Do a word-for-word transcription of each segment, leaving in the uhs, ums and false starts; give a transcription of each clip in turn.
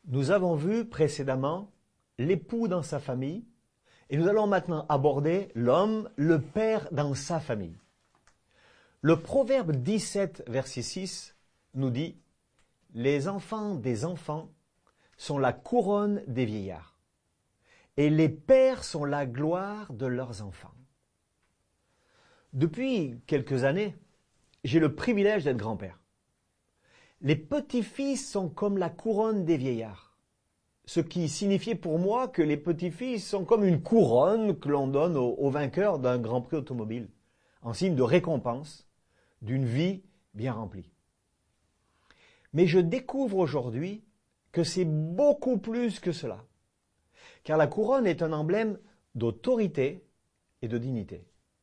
Nous avons vu précédemment l'époux dans sa famille et nous allons maintenant aborder l'homme, le père dans sa famille. Le Proverbe dix-sept, verset six nous dit « Les enfants des enfants sont la couronne des vieillards et les pères sont la gloire de leurs enfants. » Depuis quelques années, j'ai le privilège d'être grand-père. Les petits-fils sont comme la couronne des vieillards, ce qui signifiait pour moi que les petits-fils sont comme une couronne que l'on donne au, au vainqueur d'un Grand Prix automobile, en signe de récompense d'une vie bien remplie. Mais je découvre aujourd'hui que c'est beaucoup plus que cela, car la couronne est un emblème d'autorité et de dignité.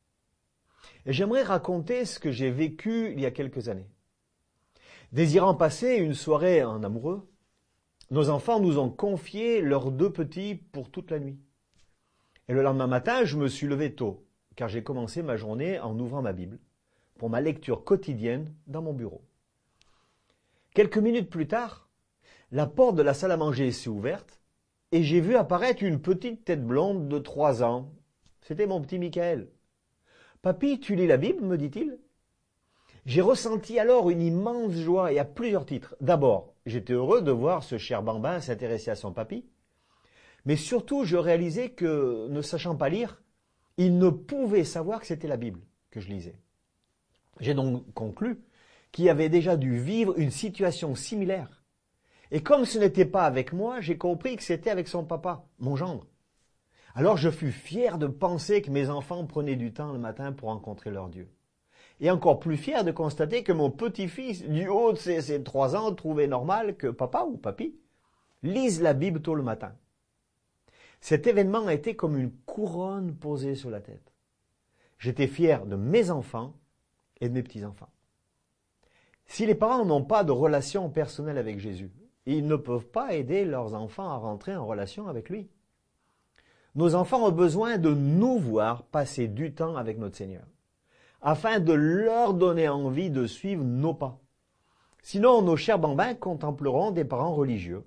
Et j'aimerais raconter ce que j'ai vécu il y a quelques années. Désirant passer une soirée en amoureux, nos enfants nous ont confié leurs deux petits pour toute la nuit. Et le lendemain matin, je me suis levé tôt, car j'ai commencé ma journée en ouvrant ma Bible, pour ma lecture quotidienne dans mon bureau. Quelques minutes plus tard, la porte de la salle à manger s'est ouverte, et j'ai vu apparaître une petite tête blonde de trois ans. C'était mon petit Michael. « Papy, tu lis la Bible ?» me dit-il. J'ai ressenti alors une immense joie et à plusieurs titres. D'abord, j'étais heureux de voir ce cher bambin s'intéresser à son papy. Mais surtout, je réalisais que, ne sachant pas lire, il ne pouvait savoir que c'était la Bible que je lisais. J'ai donc conclu qu'il avait déjà dû vivre une situation similaire. Et comme ce n'était pas avec moi, j'ai compris que c'était avec son papa, mon gendre. Alors je fus fier de penser que mes enfants prenaient du temps le matin pour rencontrer leur Dieu. Et encore plus fier de constater que mon petit-fils, du haut de ses, ses trois ans, trouvait normal que papa ou papy lise la Bible tôt le matin. Cet événement a été comme une couronne posée sur la tête. J'étais fier de mes enfants et de mes petits-enfants. Si les parents n'ont pas de relation personnelle avec Jésus, ils ne peuvent pas aider leurs enfants à rentrer en relation avec lui. Nos enfants ont besoin de nous voir passer du temps avec notre Seigneur, afin de leur donner envie de suivre nos pas. Sinon, nos chers bambins contempleront des parents religieux.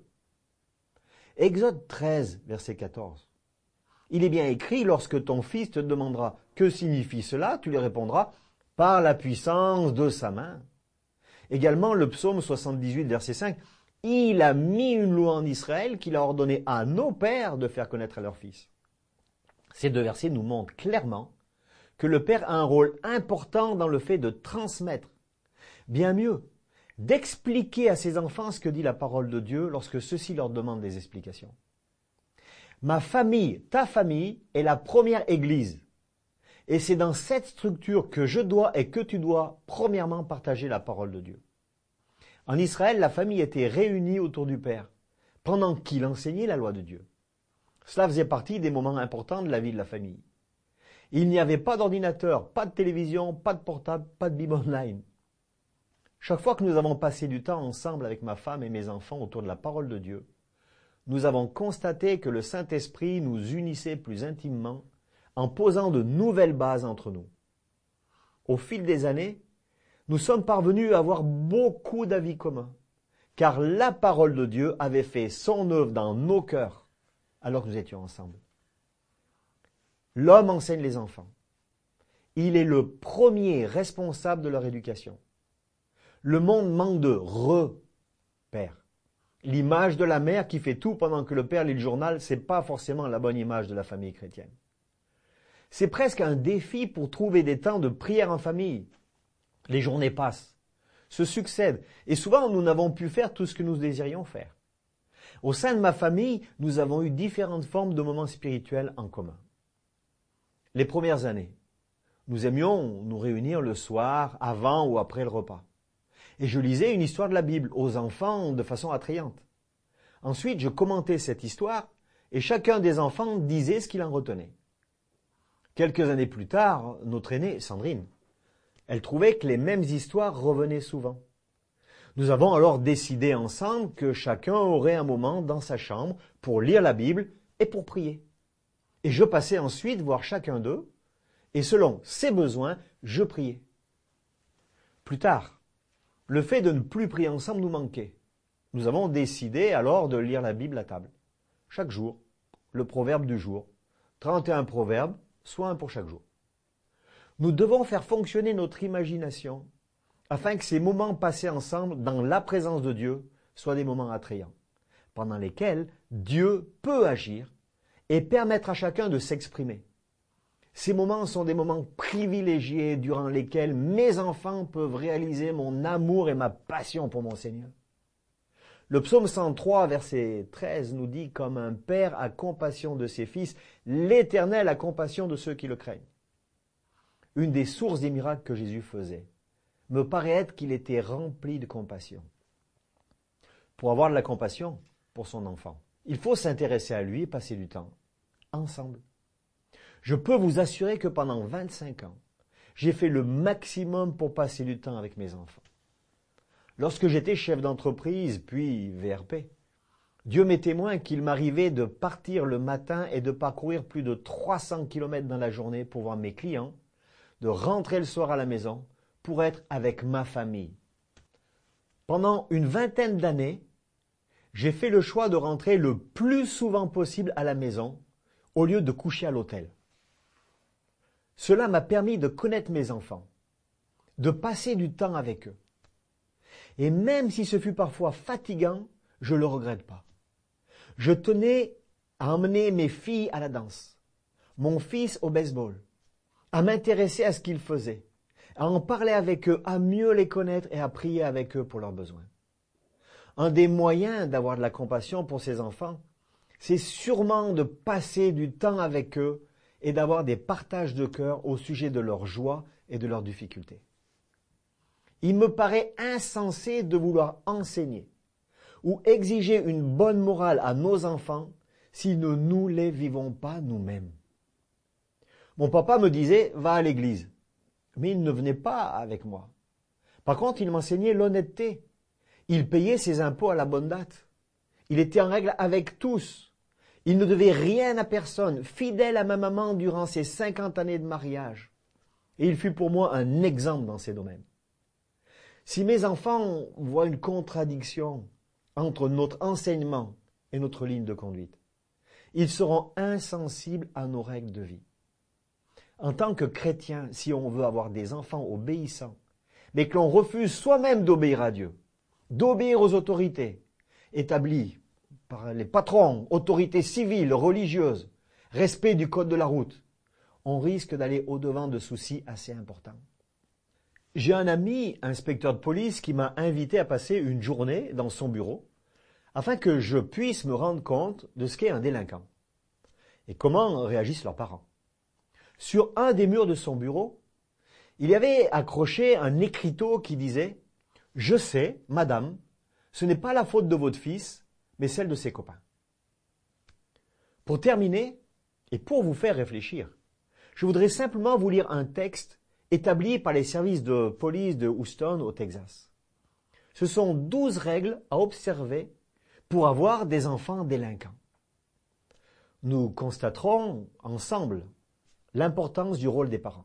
Exode treize, verset quatorze. Il est bien écrit, lorsque ton fils te demandera « Que signifie cela ?» tu lui répondras « Par la puissance de sa main. » Également, le psaume soixante-dix-huit, verset cinq. « Il a mis une loi en Israël qu'il a ordonné à nos pères de faire connaître à leurs fils. » Ces deux versets nous montrent clairement que le père a un rôle important dans le fait de transmettre, bien mieux, d'expliquer à ses enfants ce que dit la parole de Dieu lorsque ceux-ci leur demandent des explications. Ma famille, ta famille, est la première église. Et c'est dans cette structure que je dois et que tu dois, premièrement, partager la parole de Dieu. En Israël, la famille était réunie autour du père, pendant qu'il enseignait la loi de Dieu. Cela faisait partie des moments importants de la vie de la famille. Il n'y avait pas d'ordinateur, pas de télévision, pas de portable, pas de Bible online. Chaque fois que nous avons passé du temps ensemble avec ma femme et mes enfants autour de la parole de Dieu, nous avons constaté que le Saint-Esprit nous unissait plus intimement en posant de nouvelles bases entre nous. Au fil des années, nous sommes parvenus à avoir beaucoup d'avis communs, car la parole de Dieu avait fait son œuvre dans nos cœurs alors que nous étions ensemble. L'homme enseigne les enfants. Il est le premier responsable de leur éducation. Le monde manque de repères. L'image de la mère qui fait tout pendant que le père lit le journal, c'est pas forcément la bonne image de la famille chrétienne. C'est presque un défi pour trouver des temps de prière en famille. Les journées passent, se succèdent, et souvent nous n'avons pu faire tout ce que nous désirions faire. Au sein de ma famille, nous avons eu différentes formes de moments spirituels en commun. Les premières années, nous aimions nous réunir le soir, avant ou après le repas. Et je lisais une histoire de la Bible aux enfants de façon attrayante. Ensuite, je commentais cette histoire et chacun des enfants disait ce qu'il en retenait. Quelques années plus tard, notre aînée, Sandrine, elle trouvait que les mêmes histoires revenaient souvent. Nous avons alors décidé ensemble que chacun aurait un moment dans sa chambre pour lire la Bible et pour prier. Et je passais ensuite voir chacun d'eux, et selon ses besoins, je priais. Plus tard, le fait de ne plus prier ensemble nous manquait. Nous avons décidé alors de lire la Bible à table. Chaque jour, le proverbe du jour. trente et un proverbes, soit un pour chaque jour. Nous devons faire fonctionner notre imagination afin que ces moments passés ensemble dans la présence de Dieu soient des moments attrayants, pendant lesquels Dieu peut agir et permettre à chacun de s'exprimer. Ces moments sont des moments privilégiés durant lesquels mes enfants peuvent réaliser mon amour et ma passion pour mon Seigneur. Le psaume cent trois, verset treize, nous dit « Comme un père a compassion de ses fils, l'Éternel a compassion de ceux qui le craignent. » Une des sources des miracles que Jésus faisait me paraît être qu'il était rempli de compassion. Pour avoir de la compassion pour son enfant, il faut s'intéresser à lui et passer du temps ensemble. Je peux vous assurer que pendant vingt-cinq ans, j'ai fait le maximum pour passer du temps avec mes enfants. Lorsque j'étais chef d'entreprise, puis V R P, Dieu m'est témoin qu'il m'arrivait de partir le matin et de parcourir plus de trois cents kilomètres dans la journée pour voir mes clients, de rentrer le soir à la maison pour être avec ma famille. Pendant une vingtaine d'années, j'ai fait le choix de rentrer le plus souvent possible à la maison au lieu de coucher à l'hôtel. Cela m'a permis de connaître mes enfants, de passer du temps avec eux. Et même si ce fut parfois fatigant, je ne le regrette pas. Je tenais à emmener mes filles à la danse, mon fils au baseball, à m'intéresser à ce qu'ils faisaient, à en parler avec eux, à mieux les connaître et à prier avec eux pour leurs besoins. Un des moyens d'avoir de la compassion pour ses enfants, c'est sûrement de passer du temps avec eux et d'avoir des partages de cœur au sujet de leurs joies et de leurs difficultés. Il me paraît insensé de vouloir enseigner ou exiger une bonne morale à nos enfants si nous ne nous les vivons pas nous-mêmes. Mon papa me disait « va à l'église », mais il ne venait pas avec moi. Par contre, il m'enseignait l'honnêteté. Il payait ses impôts à la bonne date. Il était en règle avec tous. Il ne devait rien à personne, fidèle à ma maman durant ses cinquante années de mariage. Et il fut pour moi un exemple dans ces domaines. Si mes enfants voient une contradiction entre notre enseignement et notre ligne de conduite, ils seront insensibles à nos règles de vie. En tant que chrétien, si on veut avoir des enfants obéissants, mais que l'on refuse soi-même d'obéir à Dieu, d'obéir aux autorités établies par les patrons, autorités civiles, religieuses, respect du code de la route, on risque d'aller au-devant de soucis assez importants. J'ai un ami, inspecteur de police, qui m'a invité à passer une journée dans son bureau afin que je puisse me rendre compte de ce qu'est un délinquant et comment réagissent leurs parents. Sur un des murs de son bureau, il y avait accroché un écriteau qui disait « Je sais, madame, ce n'est pas la faute de votre fils, mais celle de ses copains. » Pour terminer, et pour vous faire réfléchir, je voudrais simplement vous lire un texte établi par les services de police de Houston au Texas. Ce sont douze règles à observer pour avoir des enfants délinquants. Nous constaterons ensemble l'importance du rôle des parents.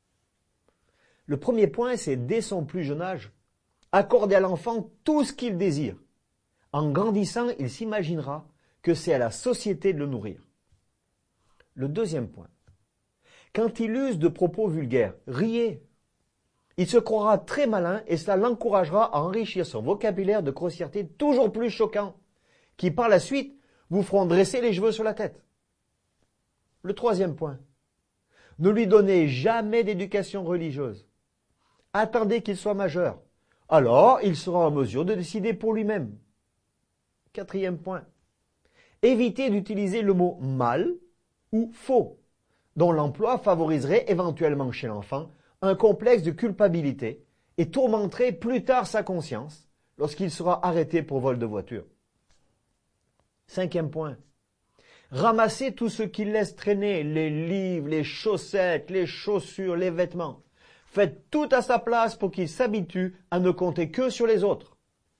Le premier point, c'est dès son plus jeune âge, accorder à l'enfant tout ce qu'il désire. En grandissant, il s'imaginera que c'est à la société de le nourrir. Le deuxième point, quand il use de propos vulgaires, riez. Il se croira très malin et cela l'encouragera à enrichir son vocabulaire de grossièreté toujours plus choquant, qui par la suite vous feront dresser les cheveux sur la tête. Le troisième point, ne lui donnez jamais d'éducation religieuse. Attendez qu'il soit majeur. Alors, il sera en mesure de décider pour lui-même. Quatrième point, évitez d'utiliser le mot « mal » ou « faux », dont l'emploi favoriserait éventuellement chez l'enfant un complexe de culpabilité et tourmenterait plus tard sa conscience lorsqu'il sera arrêté pour vol de voiture. Cinquième point, ramassez tout ce qu'il laisse traîner, les livres, les chaussettes, les chaussures, les vêtements. Faites tout à sa place pour qu'il s'habitue à ne compter que sur les autres.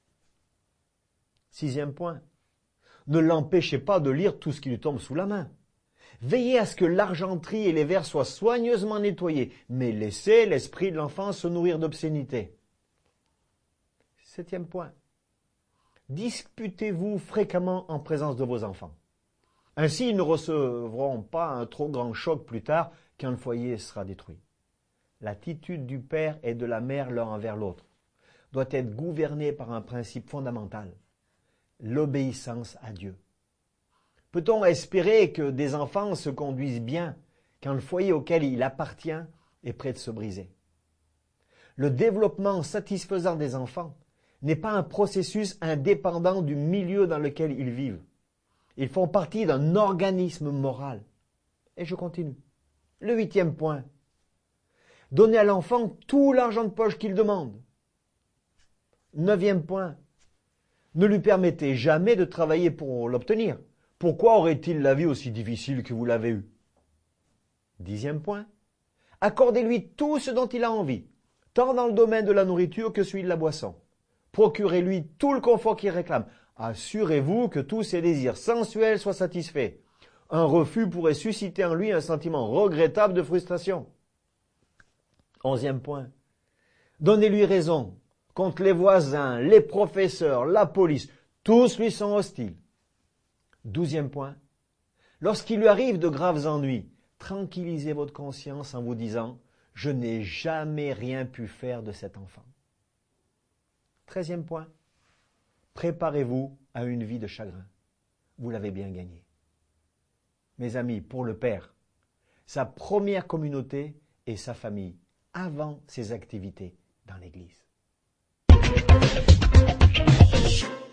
Sixième point, ne l'empêchez pas de lire tout ce qui lui tombe sous la main. Veillez à ce que l'argenterie et les verres soient soigneusement nettoyés, mais laissez l'esprit de l'enfant se nourrir d'obscénité. Septième point, disputez-vous fréquemment en présence de vos enfants. Ainsi, ils ne recevront pas un trop grand choc plus tard quand le foyer sera détruit. L'attitude du père et de la mère l'un envers l'autre doit être gouvernée par un principe fondamental, l'obéissance à Dieu. Peut-on espérer que des enfants se conduisent bien quand le foyer auquel il appartient est près de se briser? Le développement satisfaisant des enfants n'est pas un processus indépendant du milieu dans lequel ils vivent. Ils font partie d'un organisme moral. Et je continue. Le huitième point. Donnez à l'enfant tout l'argent de poche qu'il demande. Neuvième point. Ne lui permettez jamais de travailler pour l'obtenir. Pourquoi aurait-il la vie aussi difficile que vous l'avez eue? Dixième point. Accordez-lui tout ce dont il a envie, tant dans le domaine de la nourriture que celui de la boisson. Procurez-lui tout le confort qu'il réclame. Assurez-vous que tous ses désirs sensuels soient satisfaits. Un refus pourrait susciter en lui un sentiment regrettable de frustration. Onzième point. Donnez-lui raison contre les voisins, les professeurs, la police. Tous lui sont hostiles. Douzième point. Lorsqu'il lui arrive de graves ennuis, tranquillisez votre conscience en vous disant « Je n'ai jamais rien pu faire de cet enfant ». Treizième point. Préparez-vous à une vie de chagrin. Vous l'avez bien gagné. Mes amis, pour le Père, sa première communauté est sa famille, avant ses activités dans l'Église.